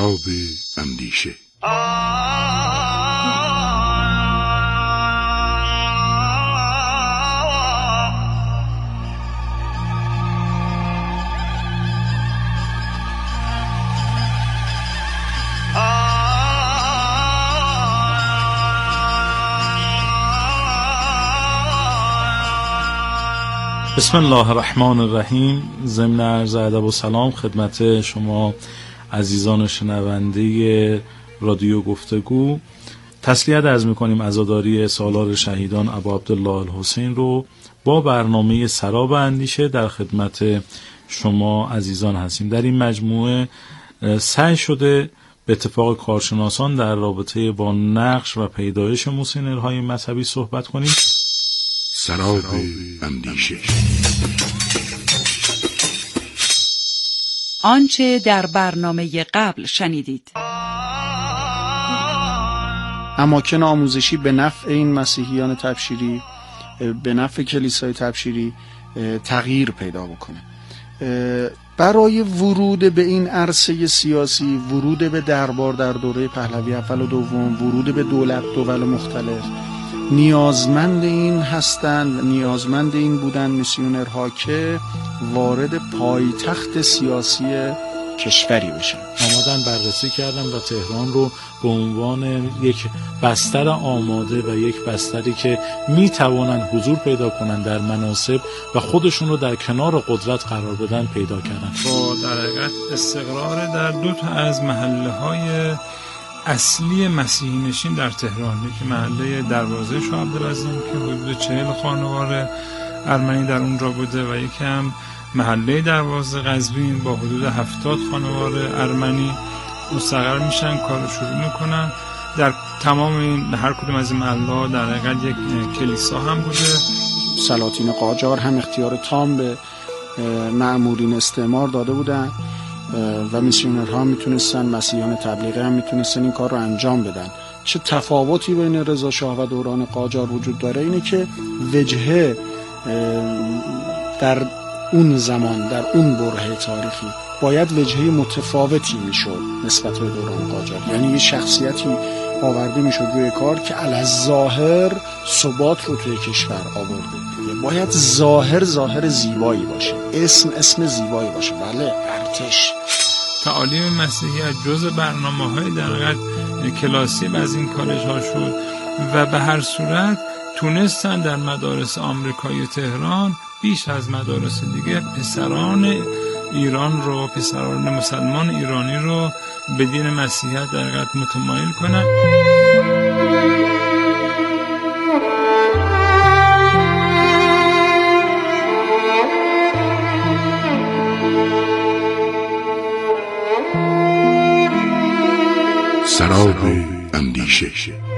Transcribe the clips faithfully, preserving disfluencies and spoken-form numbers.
سراب اندیشه. بسم الله الرحمن الرحیم. ضمن عرض ادب و سلام خدمت شما عزیزان شنونده رادیو گفتگو. تسلیت عرض می‌کنیم عزاداری سالار شهیدان ابا عبدالله الحسین رو. با برنامه سراب اندیشه در خدمت شما عزیزان هستیم. در این مجموعه سعی شده به اتفاق کارشناسان در رابطه با نقش و پیدایش موسیقی‌های مذهبی صحبت کنیم. سراب اندیشه. آنچه در برنامه قبل شنیدید. اماکن آموزشی به نفع این مسیحیان تبشیری، به نفع کلیسای تبشیری تغییر پیدا بکنه. برای ورود به این عرصه سیاسی، ورود به دربار در دوره پهلوی اول و دوم، ورود به دولت دول مختلف، نیازمند این هستند، نیازمند این بودن میسیونرها که وارد پایتخت سیاسی کشوری بشن. آمادن بررسی کردن و تهران رو به عنوان یک بستر آماده و یک بستری که میتوانن حضور پیدا کنن در مناصب و خودشون رو در کنار قدرت قرار بدن پیدا کردن. با در حقیقت استقرار در دو تا از محله های اصلی مسیحی نشین در تهران، که محله دروازه شاه عبدالعظیم که حدود چهل خانوار ارمنی در اونجا بوده و یکی هم محله دروازه قزوین با حدود هفتاد خانوار ارمنی مستقر میشن، کار شروع میکنن. در تمام این هر کدوم از این محله در حقیقت یک کلیسا هم بوده. سلاطین قاجار هم اختیار تام به مأمورین استعمار داده بودن و میسیونرها هم میتونستن، مسیحیان تبلیغی هم میتونستن این کار رو انجام بدن. چه تفاوتی بین رضا شاه و دوران قاجار وجود داره اینه که وجهه در اون زمان، در اون برهه تاریخی باید وجهه متفاوتی میشد نسبت به دوران قاجار. یعنی یه شخصیتی آورده میشد روی کار که الظاهر ثبات رو توی کشور آورده. باید ظاهر ظاهر زیبایی باشه، اسم اسم زیبایی باشه. بله، ارتش. تعالیم مسیحی از جزء برنامه‌های در حقیقت کلاسی از این کالج ها شد و به هر صورت تونستن در مدارس آمریکایی تهران بیش از مدارس دیگه پسران ایران رو، پسران مسلمان ایرانی رو به دین مسیحیت در حقیقت متمایل کنن. سراب اندیشه.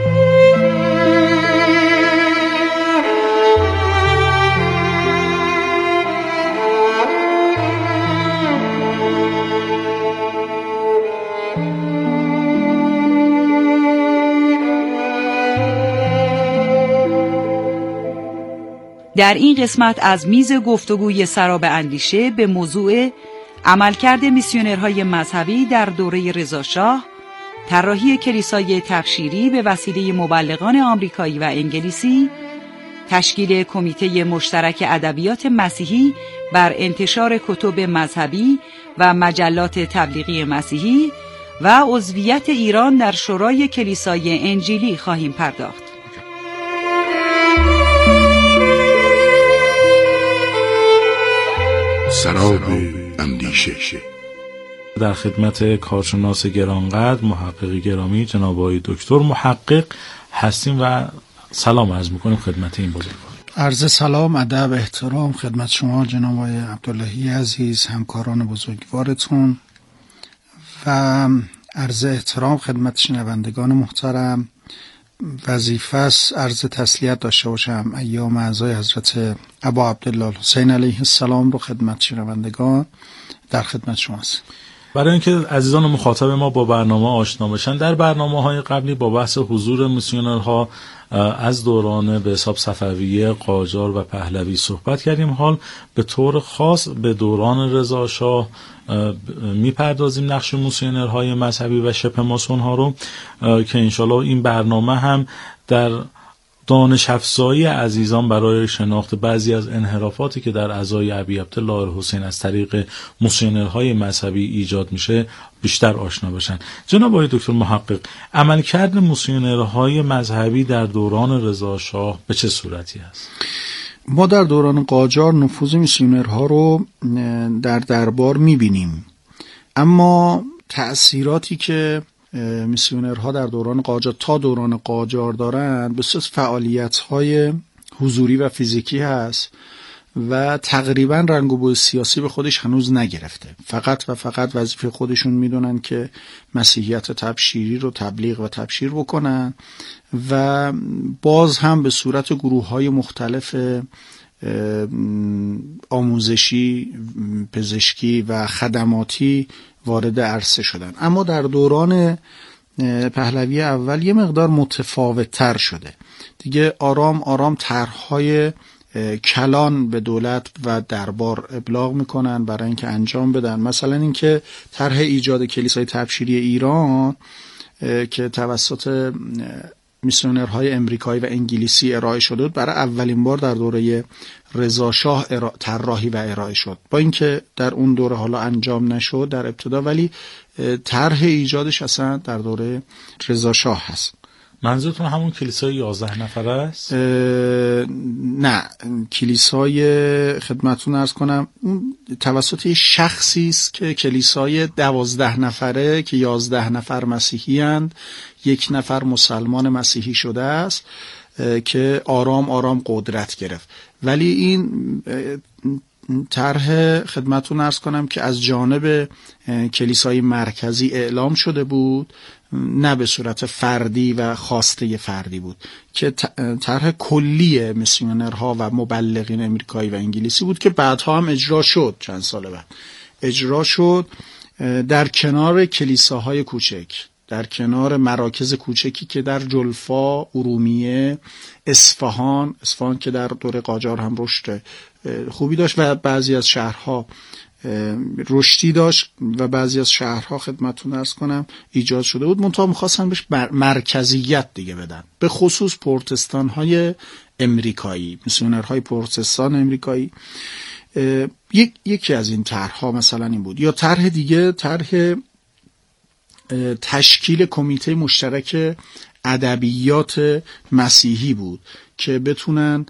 در این قسمت از میز گفتگوی سراب اندیشه به موضوع عملکرد میسیونرهای مذهبی در دوره رضا شاه، طراحی کلیسای تبشیری به وسیله مبلغان آمریکایی و انگلیسی، تشکیل کمیته مشترک ادبیات مسیحی بر انتشار کتب مذهبی و مجلات تبلیغی مسیحی و عضویت ایران در شورای کلیسای انجیلی خواهیم پرداخت. سراب اندیشه. در خدمت کارشناس گرانقدر، محقق گرامی جناب آقای دکتر محقق هستیم و سلام عرض میکنیم خدمت این بزرگوار. عرض سلام، ادب، احترام خدمت شما جناب آقای عبداللهی عزیز، همکاران بزرگوارتون، و عرض احترام خدمت شنوندگان محترم. وظیفه است عرض تسلیت داشته باشم ایام اعزای حضرت ابا عبدالله الحسین علیه السلام رو خدمت شنوندگان در خدمت شما است. برای اینکه عزیزان مخاطب ما با برنامه آشنا بشن، در برنامه‌های قبلی با بحث حضور میسیونرها از دوران به حساب صفویه، قاجار و پهلوی صحبت کردیم. حال به طور خاص به دوران رضا شاه میپردازیم، نقش میسیونرهای مذهبی و شبه ماسون‌ها رو، که انشالله این برنامه هم در دانش افزایی عزیزان برای شناخت بعضی از انحرافاتی که در عزای ابی عبدالله الحسین از طریق میسیونرهای مذهبی ایجاد میشه بیشتر آشنا بشن. جناب آقای دکتر محقق، عملکرد میسیونرهای مذهبی در دوران رضا شاه به چه صورتی است؟ ما در دوران قاجار نفوذ میسیونرها رو در دربار میبینیم، اما تأثیراتی که میسیونرها در دوران قاجار تا دوران قاجار دارن به صورت فعالیت‌های حضوری و فیزیکی هست و تقریبا رنگ و بوی سیاسی به خودش هنوز نگرفته. فقط و فقط وظیفه خودشون میدونن که مسیحیت تبشیری رو تبلیغ و تبشیر بکنن و باز هم به صورت گروه‌های مختلف آموزشی، پزشکی و خدماتی وارد عرصه شدن. اما در دوران پهلوی اول یه مقدار متفاوت تر شده دیگه. آرام آرام طرح‌های کلان به دولت و دربار ابلاغ میکنن برای اینکه انجام بدن. مثلا اینکه طرح ایجاد کلیسای تبشیری ایران که توسط میسیونرهای امریکایی و انگلیسی ارائه شده بود، برای اولین بار در دوره رضا شاه طراحی و ارائه شد، با اینکه در اون دوره حالا انجام نشد در ابتدا، ولی طرح ایجادش اصلا در دوره رضا شاه هست. منظورتون همون کلیسای یازده نفره است؟ نه، کلیسای خدمتتون عرض کنم اون توسط شخصی است که کلیسای دوازده نفره که یازده نفر مسیحی اند، یک نفر مسلمان مسیحی شده است که آرام آرام قدرت گرفت. ولی این طرح خدمتتون عرض کنم که از جانب کلیسای مرکزی اعلام شده بود، نه به صورت فردی و خواسته فردی بود، که طرح کلی میسیونرها و مبلغین امریکایی و انگلیسی بود که بعدها هم اجرا شد. چند سال بعد اجرا شد در کنار کلیساهای کوچک، در کنار مراکز کوچکی که در جلفا، ارومیه، اصفهان اصفهان که در دوره قاجار هم رشد خوبی داشت و بعضی از شهرها رشدی داشت و بعضی از شهرها خدمتتون عرض کنم ایجاد شده بود، منتها می‌خواستن بهش مرکزیت دیگه بدن، به خصوص پروتستان‌های امریکایی، میسیونرهای پروتستان امریکایی. یک یکی از این طرح‌ها مثلا این بود. یا طرح دیگه، طرح تشکیل کمیته مشترک ادبیات مسیحی بود که بتونن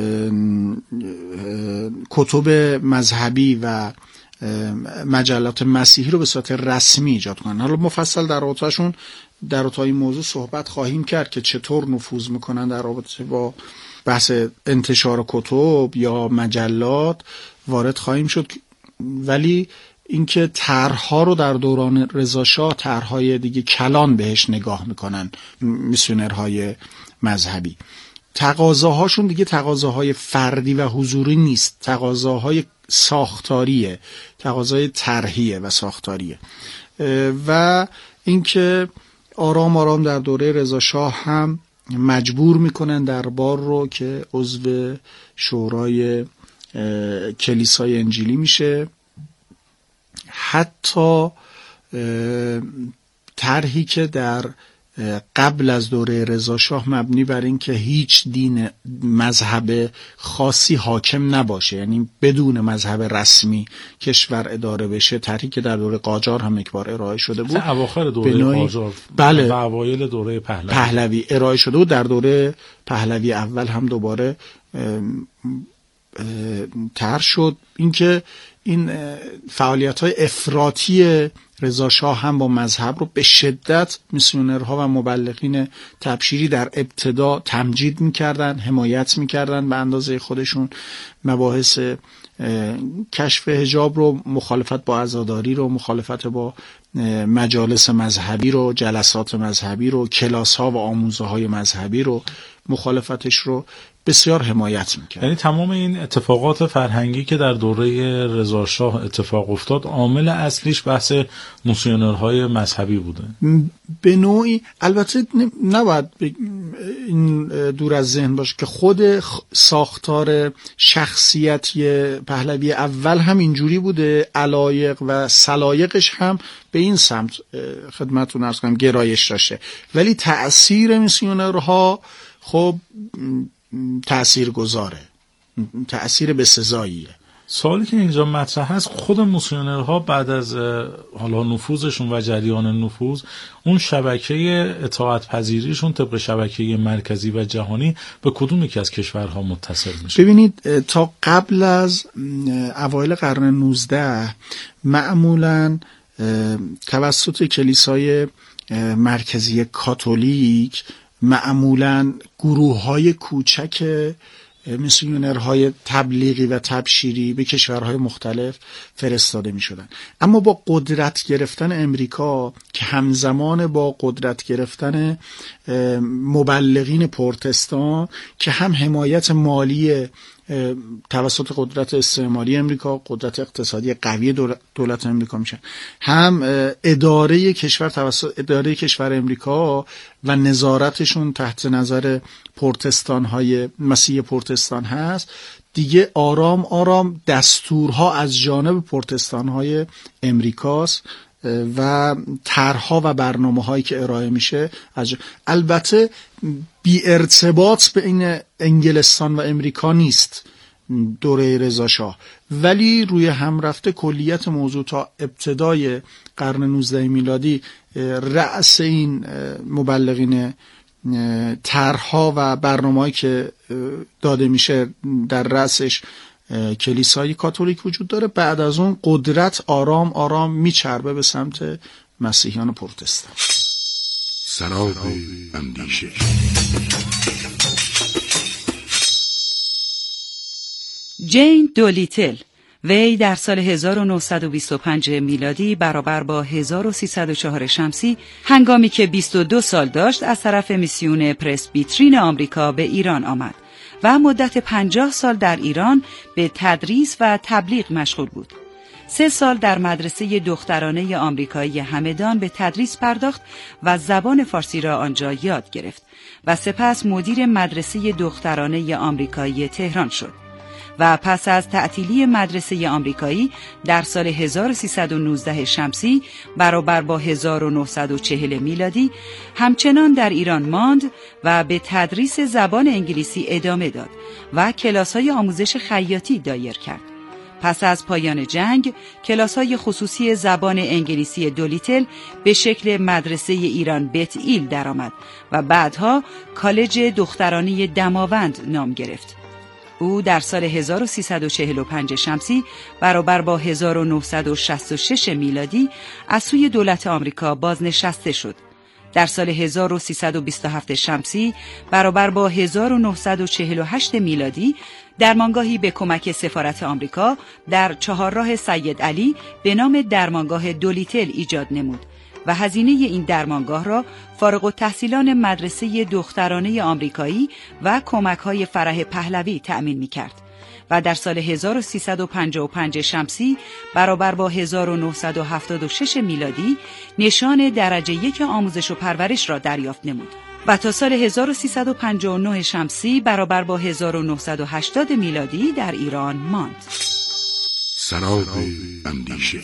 کتب مذهبی و مجلات مسیحی رو به صورت رسمی ایجاد کنن. حالا مفصل در رابطه‌شون در رابطه این موضوع صحبت خواهیم کرد که چطور نفوذ میکنن در رابطه با بحث انتشار کتب یا مجلات وارد خواهیم شد. ولی اینکه طرح‌ها رو در دوران رضا شاه طرح‌های دیگه کلان بهش نگاه میکنن میسیونرهای مذهبی. تقاضاهاشون دیگه تقاضاهای فردی و حضوری نیست، تقاضاهای ساختاریه، تقاضای طرحیه و ساختاریه. و اینکه آرام آرام در دوره رضا شاه هم مجبور میکنن دربار رو که عضو شورای کلیسای انجیلی میشه. حتی طرحی که در قبل از دوره رضا شاه مبنی بر این که هیچ دین مذهب خاصی حاکم نباشه، یعنی بدون مذهب رسمی کشور اداره بشه، طرحی که در دوره قاجار هم یک بار ارائه شده بود، اواخر دوره بنای... قاجار بله، و اوایل دوره پهلوی. پهلوی ارائه شده بود. در دوره پهلوی اول هم دوباره طرح شد. اینکه این فعالیت‌های افراطی رضا شاه هم با مذهب رو به شدت میسیونرها و مبلغین تبشیری در ابتدا تمجید میکردن، حمایت میکردن به اندازه خودشون. مباحث کشف حجاب رو، مخالفت با عزاداری رو، مخالفت با مجالس مذهبی رو، جلسات مذهبی رو، کلاس ها و آموزه های مذهبی رو، مخالفتش رو بسیار حمایت میکرد. یعنی تمام این اتفاقات فرهنگی که در دوره رضا شاه اتفاق افتاد عامل اصلیش بحث میسیونرهای مذهبی بوده. به نوعی البته نباید این دور از ذهن باشه که خود ساختار شخصیتی پهلوی اول هم اینجوری بوده، علایق و سلایقش هم به این سمت خدمتتون عرض کنم گرایش داشته، ولی تأثیر میسیونرها خب تأثیر گذاره، تأثیر بسزاییه. سوالی که اینجا مطرح هست، خود میسیونرها بعد از حالا نفوذشون و جریان نفوذ، اون شبکه اطاعت پذیریشون طبق شبکه مرکزی و جهانی به کدوم یکی از کشورها متصل میشه؟ ببینید تا قبل از اوایل قرن نوزده معمولاً توسط کلیسای مرکزی کاتولیک معمولاً گروه‌های کوچک میسیونرهای تبلیغی و تبشیری به کشورهای مختلف فرستاده می شدن. اما با قدرت گرفتن امریکا که همزمان با قدرت گرفتن مبلغین پروتستان که هم حمایت مالی توسط قدرت استعماری امریکا، قدرت اقتصادی قوی دولت امریکا میشن، هم اداره کشور توسط اداره کشور امریکا و نظارتشون تحت نظر پروتستان های مسیح پروتستان هست، دیگه آرام آرام دستورها از جانب پروتستان های امریکاست و طرح‌ها و برنامه‌هایی که ارائه میشه از البته بی ارتباط به این انگلستان و امریکا نیست دوره رضا شاه، ولی روی هم رفته کلیت موضوع تا ابتدای قرن نوزدهم میلادی رأس این مبلغین طرح‌ها و برنامه‌هایی که داده میشه در رأسش کلیسای کاتولیک وجود داره. بعد از اون قدرت آرام آرام میچربه به سمت مسیحیان پروتستان. سراب اندیشه. جین دولیتل، وی در سال هزار و نهصد و بیست و پنج میلادی برابر با هزار و سیصد و چهار شمسی هنگامی که بیست و دو سال داشت از طرف میسیون پرسبیترین آمریکا به ایران آمد و مدت پنجاه سال در ایران به تدریس و تبلیغ مشغول بود. سه سال در مدرسه دخترانه آمریکایی همدان به تدریس پرداخت و زبان فارسی را آنجا یاد گرفت و سپس مدیر مدرسه دخترانه آمریکایی تهران شد و پس از تعطیلی مدرسه آمریکایی در سال هزار و سیصد و نوزده شمسی برابر با هزار و نهصد و چهل میلادی همچنان در ایران ماند و به تدریس زبان انگلیسی ادامه داد و کلاس‌های آموزش خیاطی دایر کرد. پس از پایان جنگ کلاس‌های خصوصی زبان انگلیسی دولیتل به شکل مدرسه ایران بیت ایل درآمد و بعدها کالج دخترانه دماوند نام گرفت. او در سال هزار و سیصد و چهل و پنج شمسی برابر با هزار و نهصد و شصت و شش میلادی از سوی دولت آمریکا بازنشسته شد. در سال هزار و سیصد و بیست و هفت شمسی برابر با هزار و نهصد و چهل و هشت میلادی درمانگاهی به کمک سفارت آمریکا در چهارراه سید علی به نام درمانگاه دولیتل ایجاد نمود و هزینه این درمانگاه را فارغ التحصیلان مدرسه دخترانه آمریکایی و کمک‌های فرح پهلوی تأمین می‌کرد و در سال هزار و سیصد و پنجاه و پنج شمسی برابر با هزار و نهصد و هفتاد و شش میلادی نشان درجه یک آموزش و پرورش را دریافت نمود و تا سال هزار و سیصد و پنجاه و نه شمسی برابر با هزار و نهصد و هشتاد میلادی در ایران ماند. سراب اندیشه.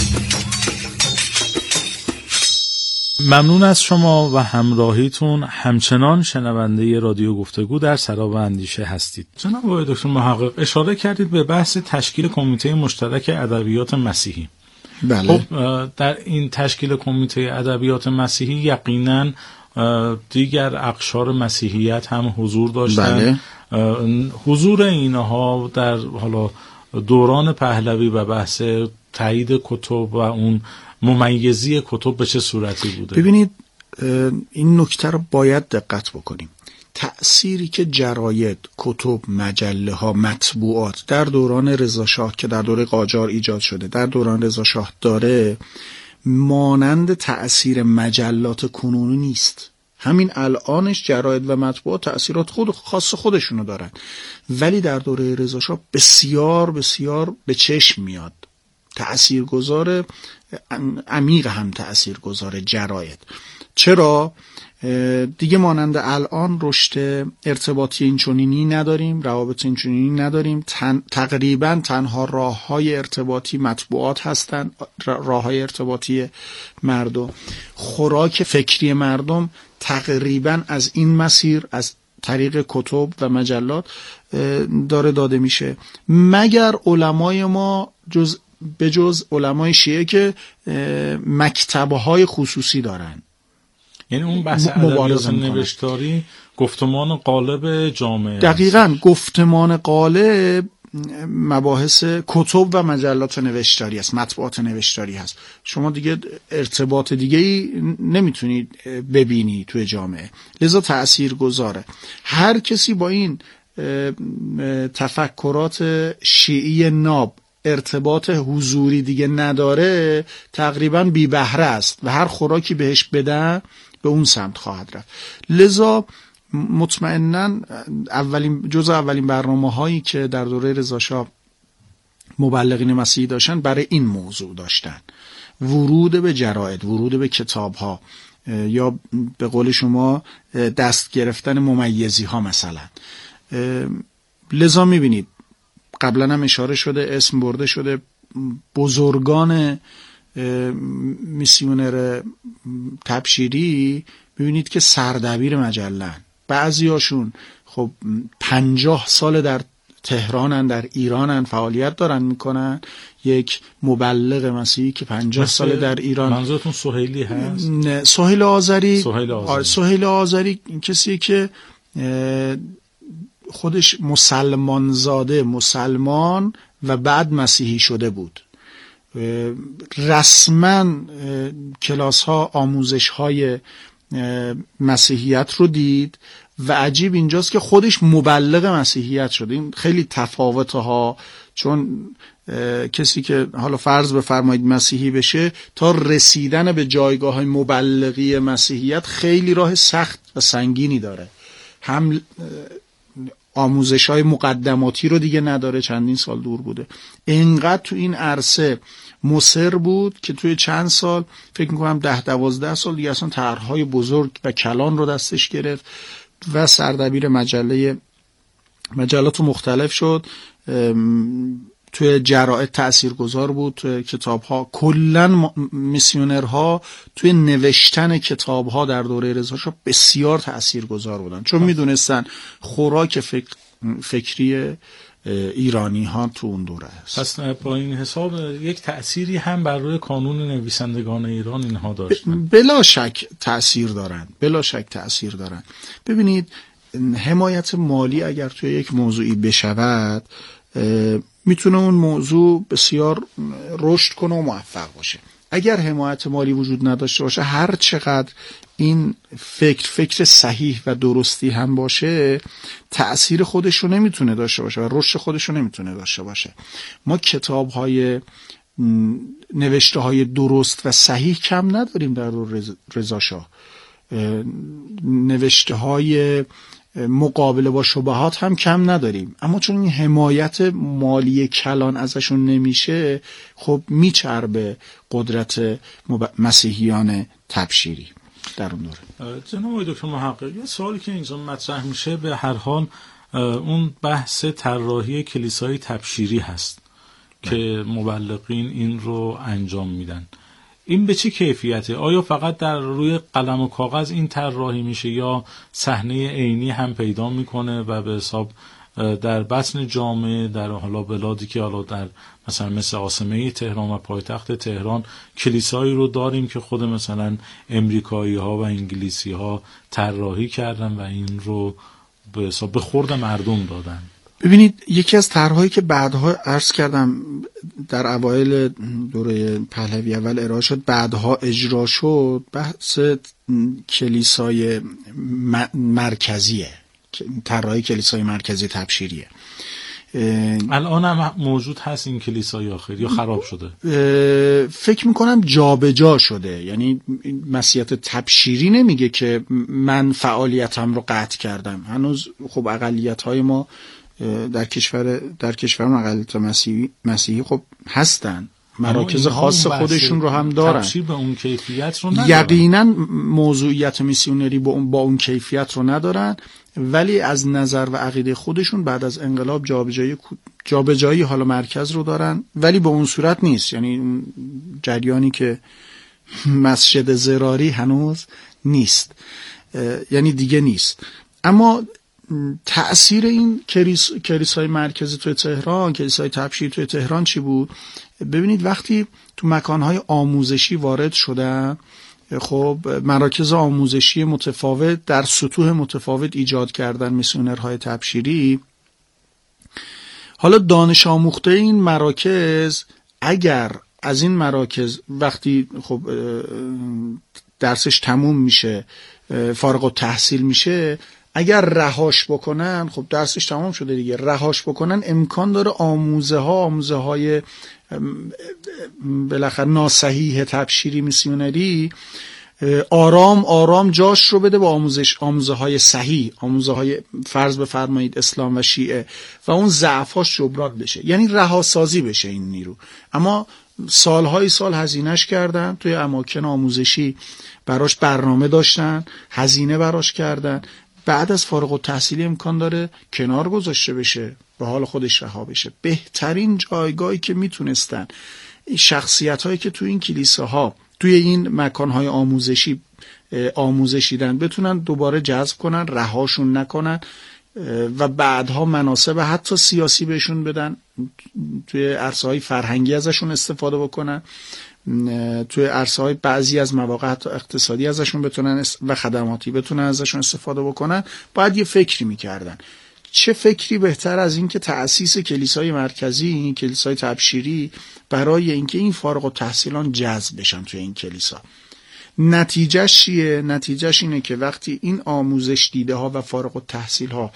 ممنون از شما و همراهیتون. همچنان شنونده رادیو گفتگو در سراب اندیشه هستید. جناب آقای دکتر محقق اشاره کردید به بحث تشکیل کمیته مشترک ادبیات مسیحی. بله. خب در این تشکیل کمیته ادبیات مسیحی یقینا دیگر اقشار مسیحیت هم حضور داشتن. بله. حضور اینها در حالا دوران پهلوی و بحث تایید کتب و اون ممیزی کتب به چه صورتی بوده؟ ببینید این نکته رو باید دقت بکنیم. تأثیری که جراید، کتب، مجله ها، مطبوعات در دوران رضا شاه که در دوره قاجار ایجاد شده در دوران رضا شاه داره مانند تأثیر مجلات کنونی نیست. همین الانش جراید و مطبوعات تأثیرات خود خاص خودشونو دارن، ولی در دوره رضا شاه بسیار بسیار به چشم میاد، تأثیرگذار، عمیق هم تأثیرگذار جراید. چرا؟ دیگه مانند الان رشد ارتباطی اینچنینی نداریم، روابط اینچنینی نداریم، تن، تقریبا تنها راه‌های ارتباطی مطبوعات هستن، راه‌های ارتباطی مردم. خوراک فکری مردم تقریبا از این مسیر، از طریق کتب و مجلات داره داده میشه، مگر علمای ما جز به جز علمای شیعه که مکتب‌های خصوصی دارن. یعنی اون بحث ادبیات نوشتاری گفتمان قالب جامعه. دقیقاً گفتمان قالب مباحث کتب و مجلات نوشتاری است، مطبوعات نوشتاری هست. شما دیگه ارتباط دیگه ای نمیتونید ببینی توی جامعه، لذا تأثیر گذاره. هر کسی با این تفکرات شیعی ناب ارتباط حضوری دیگه نداره، تقریبا بی بهره است و هر خوراکی بهش بدن به اون سمت خواهد رفت. لذا مطمئناً اولین جزء اولین برنامه هایی که در دوره رضا شاه مبلغین مسیحی داشتن برای این موضوع داشتن، ورود به جراید، ورود به کتاب ها، یا به قول شما دست گرفتن ممیزی ها مثلا. لذا میبینید قبلا هم اشاره شده، اسم برده شده، بزرگان میسیونر تبشیری ببینید که سردبیر مجلن، بعضی هاشون خب پنجاه سال در تهرانن، در ایرانن، فعالیت دارن میکنن. یک مبلغ مسیحی که پنجاه سال در ایران. منظورتون سهیلی هست؟ نه، سهیل آذری. سهیل آذری, سهیل آذری کسی که خودش مسلمان زاده، مسلمان و بعد مسیحی شده بود، رسما کلاس ها، آموزش های مسیحیت رو دید و عجیب اینجاست که خودش مبلغ مسیحیت شد. این خیلی تفاوته ها، چون کسی که حالا فرض بفرمایید مسیحی بشه تا رسیدن به جایگاه های مبلغی مسیحیت خیلی راه سخت و سنگینی داره. هم آموزش های مقدماتی رو دیگه نداره، چندین سال دور بوده، اینقدر تو این عرصه مصر بود که توی چند سال، فکر میکنم ده دوازده سال دیگه اصلا طرحهای بزرگ و کلان رو دستش گرفت و سردبیر مجله مجلات مختلف شد. توی جراید تأثیرگذار بود، توی کتاب‌ها. کلاً میسیونرها توی نوشتن کتاب‌ها در دوره رضا شاه بسیار تأثیرگذار بودن، چون میدونستن خوراک فکر فکری ایرانی ها تو اون دوره است. پس با این حساب یک تأثیری هم بر روی کانون نویسندگان ایران اینها داشتن. بلا شک تأثیر دارن، بلا شک تأثیر دارن. ببینید حمایت مالی اگر توی یک موضوعی بشود، میتونه اون موضوع بسیار رشد کنه و موفق باشه. اگر حمایت مالی وجود نداشته باشه، هر چقدر این فکر فکر صحیح و درستی هم باشه، تأثیر خودش رو نمیتونه داشته باشه و رشد خودش رو نمیتونه داشته باشه. ما کتاب‌های نوشته های درست و صحیح کم نداریم در رضا شاه. نوشته های مقابله با شبهات هم کم نداریم، اما چون این حمایت مالی کلان ازشون نمیشه، خب میچربه قدرت مسیحیان تبشیری در اون دوره. جناب دکتر محقق، یه سوالی که اینجا مطرح میشه به هر حال اون بحث طراحی کلیسای تبشیری هست که مبلغین این رو انجام میدن. این به چه کیفیته؟ آیا فقط در روی قلم و کاغذ این طراحی میشه یا صحنه عینی هم پیدا میکنه و به حساب در بطن جامعه، در حالا بلادی که حالا در مثلا مثل عاصمه تهران و پایتخت تهران کلیسایی رو داریم که خود مثلا امریکایی ها و انگلیسی ها طراحی کردن و این رو به حساب به خورد مردم دادن؟ ببینید، یکی از طرحهایی که بعدها عرض کردم در اوایل دوره پهلوی اول ارائه شد، بعدها اجرا شد، بحث کلیسای مرکزیه، طرحهای کلیسای مرکزی تبشیریه. الان هم موجود هست این کلیسای آخر یا خراب شده؟ فکر میکنم جابجا شده. یعنی مسیحیت تبشیری نمیگه که من فعالیتم رو قطع کردم. هنوز خب اقلیت های ما در کشور در کشور اقلیت مسیحی مسیحی خب هستن، مراکز خاص خودشون رو هم دارن. تبشیر به اون کیفیت رو ندارن. یقینا موضوعیت میسیونری با اون با اون کیفیت رو ندارن، ولی از نظر و عقیده خودشون بعد از انقلاب جابجایی جابجایی حالا مرکز رو دارن، ولی به اون صورت نیست. یعنی اون جریانی که مسجد زراری هنوز نیست، یعنی دیگه نیست. اما تأثیر این کلیس، کلیسای مرکزی توی تهران، کلیسای تبشیر توی تهران چی بود؟ ببینید وقتی تو مکانهای آموزشی وارد شدن، خب مراکز آموزشی متفاوت در سطوح متفاوت ایجاد کردن میسیونرهای تبشیری. حالا دانش آموخته این مراکز اگر از این مراکز وقتی خب درسش تموم میشه، فارغ التحصیل میشه، اگر رهاش بکنن، خب درسش تمام شده دیگه، رهاش بکنن امکان داره آموزه ها آموزه های بالاخره ناصحیح تبشیری میسیونری آرام آرام جاش رو بده با آموزش آموزه های صحیح، آموزه های فرض بفرمایید اسلام و شیعه، و اون ضعفاش جبران بشه، یعنی رهاسازی بشه این نیرو. اما سالهای سال هزینهش کردن، توی اماکن آموزشی براش برنامه داشتن، هزینه براش کردن، بعد از فارغ التحصیلی امکان داره کنار گذاشته بشه، به حال خودش رها بشه. بهترین جایگاهی که میتونستن شخصیت هایی که توی این کلیساها توی این مکانهای آموزشی آموزشیدن بتونن دوباره جذب کنن، رهاشون نکنن و بعدها مناصب حتی سیاسی بهشون بدن، توی عرصه‌های فرهنگی ازشون استفاده بکنن، توی عرصه‌های بعضی از مواقع حتی اقتصادی ازشون بتونن و خدماتی بتونن ازشون استفاده بکنن. باید یه فکری میکردن. چه فکری بهتر از این که تأسیس کلیسای مرکزی، این کلیسای تبشیری، برای اینکه این فارغ التحصیلان جذب بشن توی این کلیسا. نتیجهش چیه؟ نتیجهش اینه که وقتی این آموزش دیده ها و فارغ التحصیل ها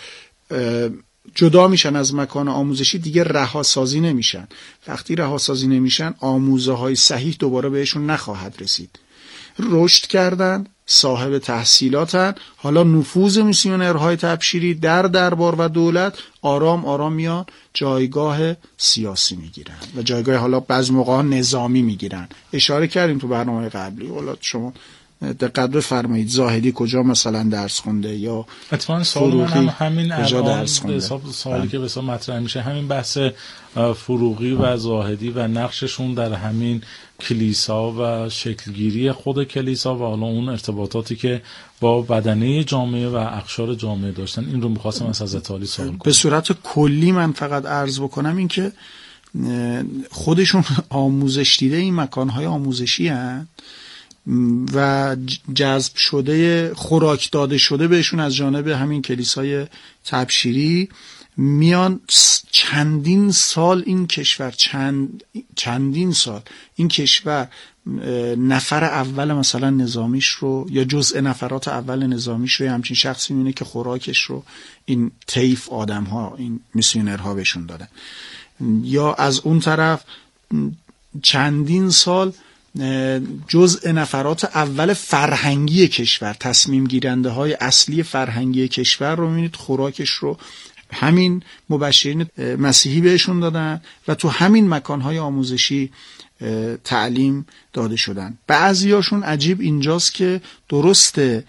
جدا میشن از مکان آموزشی، دیگه رهاسازی نمیشن. وقتی رهاسازی نمیشن، آموزه های صحیح دوباره بهشون نخواهد رسید. رشد کردن، صاحب تحصیلاتن، حالا نفوذ میسیونرهای تبشیری در دربار و دولت آرام آرام میان جایگاه سیاسی میگیرن و جایگاه حالا بعضی موقع نظامی میگیرن. اشاره کردیم تو برنامه قبلی، حالا شما دقت بفرمایید زاهدی کجا مثلا درس خونده یا اتفاقا سوال من هم همین الان سوالی که بسیار مطرح میشه همین بحث فروغی و زاهدی و نقششون در همین کلیسا و شکلگیری خود کلیسا و حالا اون ارتباطاتی که با بدنه جامعه و اقشار جامعه داشتن. این رو می‌خواستم از حضرت عالی سوال کنم. به صورت کلی من فقط عرض بکنم این که خودشون آموزش دیده این مکان‌های آموزشی هستند و جذب شده، خوراک داده شده بهشون از جانب همین کلیسای تبشیری. میان چندین سال این کشور چند چندین سال این کشور نفر اول مثلا نظامیش رو یا جزء نفرات اول نظامیش رو همچین شخصی میونه که خوراکش رو این طیف آدم ها، این میسیونرها بهشون دادن. یا از اون طرف چندین سال جزء نفرات اول فرهنگی کشور، تصمیم گیرنده های اصلی فرهنگی کشور رو میبینید خوراکش رو همین مبشرین مسیحی بهشون دادن و تو همین مکانهای آموزشی تعلیم داده شدن. بعضیاشون عجیب اینجاست که درسته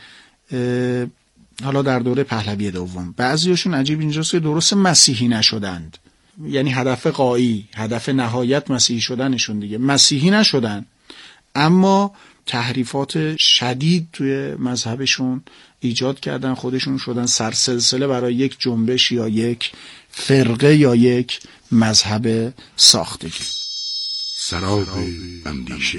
حالا در دوره پهلوی دوم، بعضیاشون عجیب اینجاست که درست مسیحی نشدند، یعنی هدف غایی، هدف نهایت مسیحی شدنشون دیگه، مسیحی نشدن اما تحریفات شدید توی مذهبشون ایجاد کردن، خودشون شدن سرسلسله برای یک جنبش یا یک فرقه یا یک مذهب ساختگی. سراب اندیشه.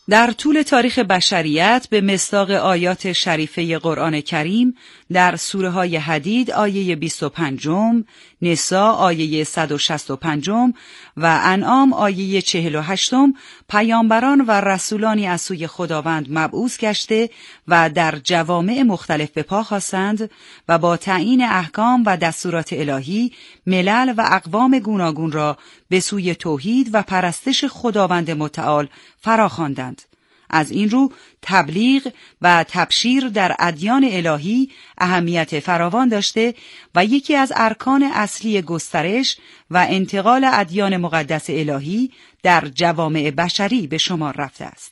در طول تاریخ بشریت به مصداق آیات شریفه قرآن کریم در سوره های حدید آیه بیست و پنج، نساء آیه صد و شصت و پنج و انعام آیه چهل و هشت پیامبران و رسولانی از سوی خداوند مبعوث گشته و در جوامع مختلف به پا خاستند و با تعیین احکام و دستورات الهی ملل و اقوام گوناگون را به سوی توحید و پرستش خداوند متعال فراخواندند. از این رو تبلیغ و تبشیر در ادیان الهی اهمیت فراوان داشته و یکی از ارکان اصلی گسترش و انتقال ادیان مقدس الهی در جوامع بشری به شمار رفته است.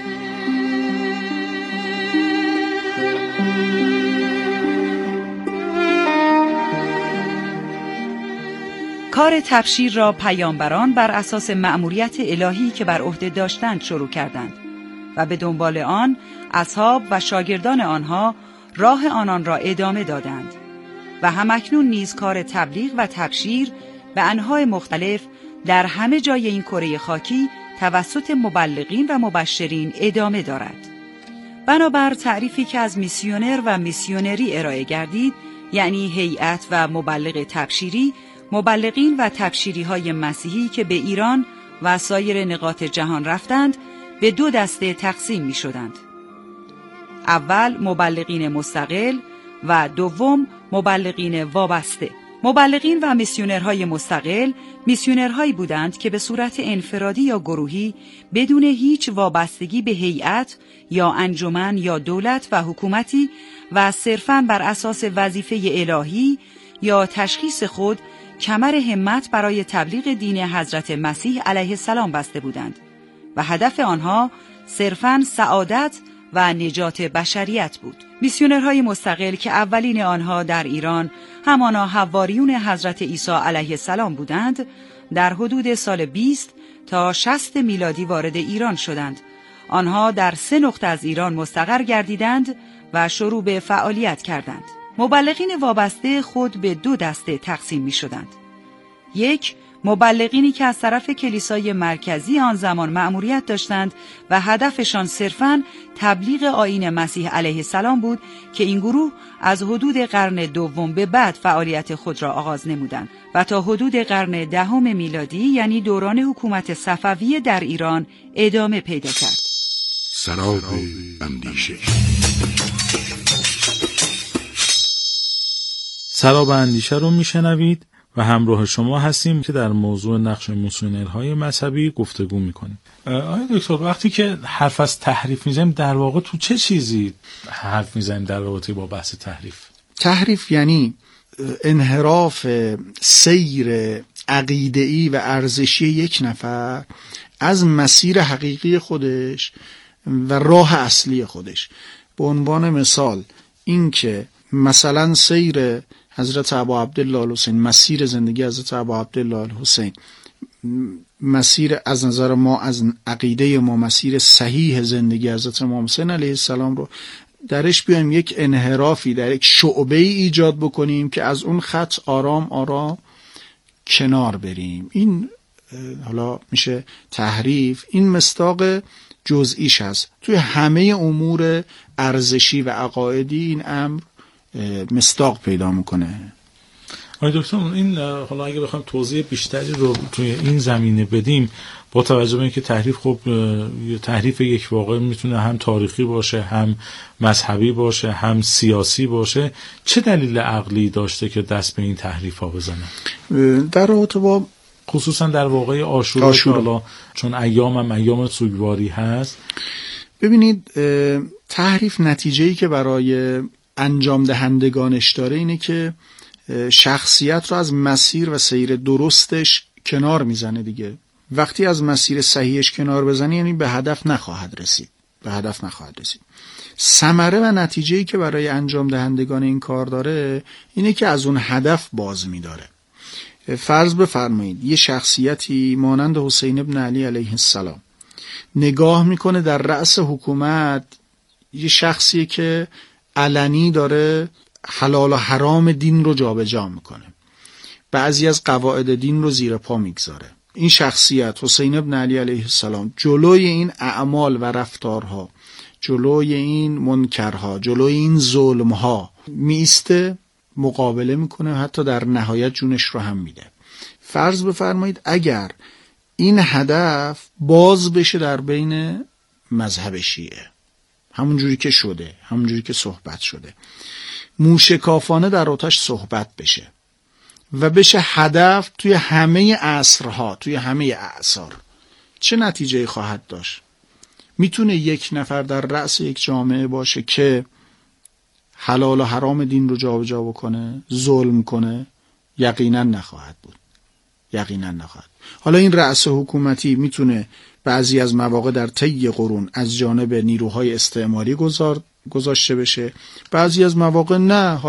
کار تبشیر را پیامبران بر اساس مأموریت الهی که بر عهده داشتند شروع کردند و به دنبال آن اصحاب و شاگردان آنها راه آنان را ادامه دادند و همکنون نیز کار تبلیغ و تبشیر به انواع مختلف در همه جای این کره خاکی توسط مبلغین و مبشرین ادامه دارد. بنابر تعریفی که از میسیونر و میسیونری ارائه گردید، یعنی هیئت و مبلغ تبشیری، مبلغین و تبشیری های مسیحی که به ایران و سایر نقاط جهان رفتند به دو دسته تقسیم می شدند. اول مبلغین مستقل و دوم مبلغین وابسته. مبلغین و میسیونرهای مستقل میسیونرهایی بودند که به صورت انفرادی یا گروهی بدون هیچ وابستگی به هیئت یا انجمن یا دولت و حکومتی و صرفاً بر اساس وظیفه الهی یا تشخیص خود کمر همت برای تبلیغ دین حضرت مسیح علیه السلام بسته بودند و هدف آنها صرفاً سعادت و نجات بشریت بود. میسیونرهای مستقل که اولین آنها در ایران همانا حواریون حضرت عیسی علیه السلام بودند، در حدود سال بیست تا شصت میلادی وارد ایران شدند. آنها در سه نقطه از ایران مستقر گردیدند و شروع به فعالیت کردند. مبلغین وابسته خود به دو دسته تقسیم می شدند. یک، مبلغینی که از طرف کلیسای مرکزی آن زمان مأموریت داشتند و هدفشان صرفاً تبلیغ آیین مسیح علیه السلام بود که این گروه از حدود قرن دوم به بعد فعالیت خود را آغاز نمودند و تا حدود قرن دهم میلادی یعنی دوران حکومت صفویه در ایران ادامه پیدا کرد. سراب اندیشه. سراب اندیشه رو میشنوید و همراه شما هستیم که در موضوع نقش میسیونرهای مذهبی گفتگو میکنیم. آقای دکتر، وقتی که حرف از تحریف میزنیم در واقع تو چه چیزی حرف میزنیم در رابطه با بحث تحریف؟ تحریف یعنی انحراف سیر عقیده‌ای و ارزشی یک نفر از مسیر حقیقی خودش و راه اصلی خودش. به عنوان مثال این که مثلا سیر حضرت ابا عبدالله الحسین، مسیر زندگی حضرت ابا عبدالله الحسین، مسیر از نظر ما، از عقیده ما، مسیر صحیح زندگی حضرت امام حسین علیه السلام رو درش بیایم یک انحرافی در یک شعبه ای ایجاد بکنیم که از اون خط آرام آرام کنار بریم. این حالا میشه تحریف. این مصداق جزئیش هست. توی همه امور ارزشی و عقایدی این امر مصداق پیدا میکنه. آقای دکتر، این حالا اگه بخوایم توضیح بیشتری رو توی این زمینه بدیم، با توجه به اینکه تحریف خب تحریف یک واقعه میتونه هم تاریخی باشه، هم مذهبی باشه، هم سیاسی باشه، چه دلیل عقلی داشته که دست به این تحریف ها بزنه؟ در رابطه با خصوصا در واقع عاشورا که حالا چون ایام هم ایام سوگواری هست، ببینید تحریف نتیجه‌ای که برای انجام دهندگانش داره اینه که شخصیت رو از مسیر و سیر درستش کنار میزنه دیگه. وقتی از مسیر صحیحش کنار بزنی یعنی به هدف نخواهد رسید به هدف نخواهد رسید. ثمره و نتیجه‌ای که برای انجام دهندگان این کار داره اینه که از اون هدف باز میداره. فرض بفرمایید یه شخصیتی مانند حسین ابن علی علیه السلام نگاه میکنه در رأس حکومت یه شخصی که علنی داره حلال و حرام دین رو جابجا میکنه، بعضی از قواعد دین رو زیر پا میگذاره، این شخصیت حسین ابن علی علیه السلام جلوی این اعمال و رفتارها، جلوی این منکرها، جلوی این ظلمها میسته، مقابله میکنه، حتی در نهایت جونش رو هم میده. فرض بفرمایید اگر این هدف باز بشه در بین مذهب شیعه، همون جوری که شده، همون جوری که صحبت شده، موشکافانه در آتش صحبت بشه و بشه هدف توی همه عصرها، توی همه اعصار، چه نتیجه خواهد داشت؟ میتونه یک نفر در رأس یک جامعه باشه که حلال و حرام دین رو جابجا بکنه، ظلم کنه؟ یقینا نخواهد بود، یقینا نخواهد. حالا این رأس حکومتی میتونه بعضی از مواقع در طی قرون از جانب نیروهای استعماری گذار گذاشته بشه، بعضی از مواقع نه.